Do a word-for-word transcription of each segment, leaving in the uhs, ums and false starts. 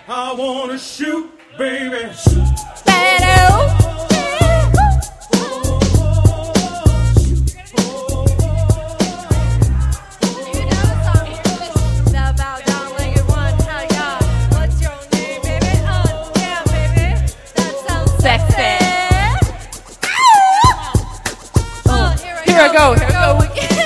I wanna shoot, baby. Here I go, here I go.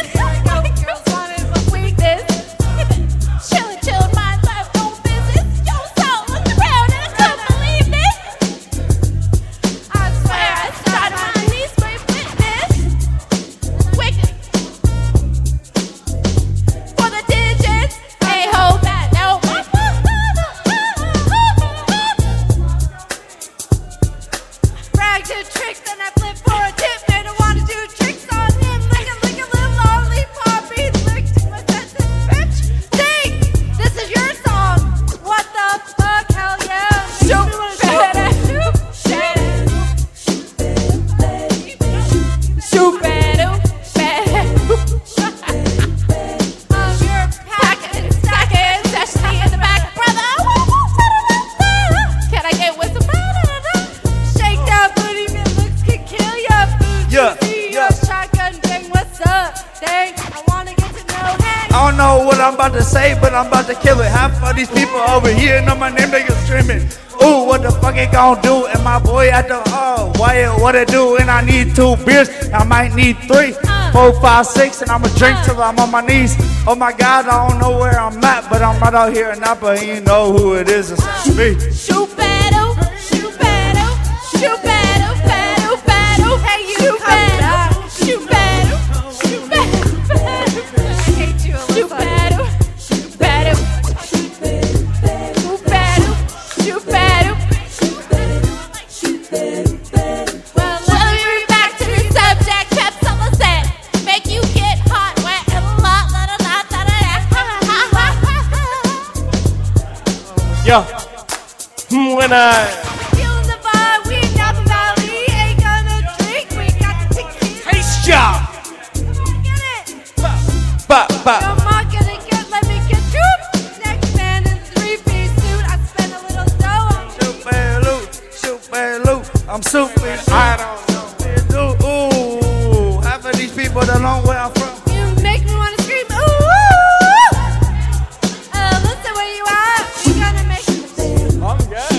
I don't know what I'm about to say, but I'm about to kill it. Half of these people over here know my name, they get screaming. Ooh, what the fuck it gon' do? And my boy at the, oh, why, what it do? And I need two beers, I might need three, four, five, six, and I'ma drink till I'm on my knees. Oh my God, I don't know where I'm at, but I'm right out here in Napa, and you know who it is, it's me. Shoot battle, shoot battle, shoot battle, battle, battle. Hey, you battle, shoot battle, shoot battle, battle. I hate you, Alyssa. Shoot battle, shoot battle, shoot battle, shoot battle. Well, let me read back to the subject. Capsula said, make you get hot, wet, and a lot, la la la la la. Yeah. When I Feeling the vibe, we in Napa Valley. Ain't gonna drink, we got the tequila. taste ya. Get it? Ba, ba. You're not gonna get, let me get you. Next man in three-piece suit. I spend a little dough on Super loot, super loot. I'm super. I don't know. Ooh, half of these people don't know where I'm from. you. Make me wanna scream. Ooh, ooh, ooh. Uh, listen where you at. We gonna make I'm good.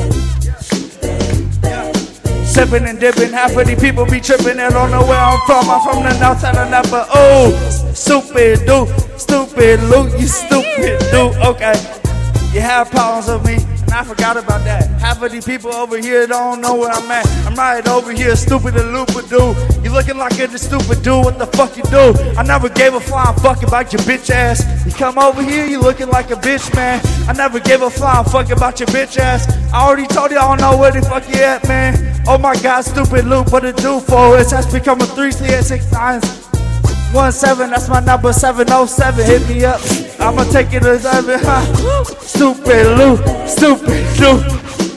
Sipping and dipping, half of these people be tripping. They don't know where I'm from. I'm from the north side of Napa. Oh, stupid dude, stupid loot, you stupid dude. Okay, you have problems with me, and I forgot about that. Half of these people over here don't know where I'm at. I'm right over here, stupid and looper dude. You looking like a stupid dude. What the fuck you do? I never gave a flying fuck about your bitch ass. You come over here, you looking like a bitch, man. I never gave a flying fuck about your bitch ass. I already told you I don't know where the fuck you at, man. Oh my God, stupid loop, what it do for? It has become a three, three, eight, six, nine, one, seven. That's my number, seven oh seven. Hit me up. I'ma take it as seven, huh? Stupid loop, stupid loop.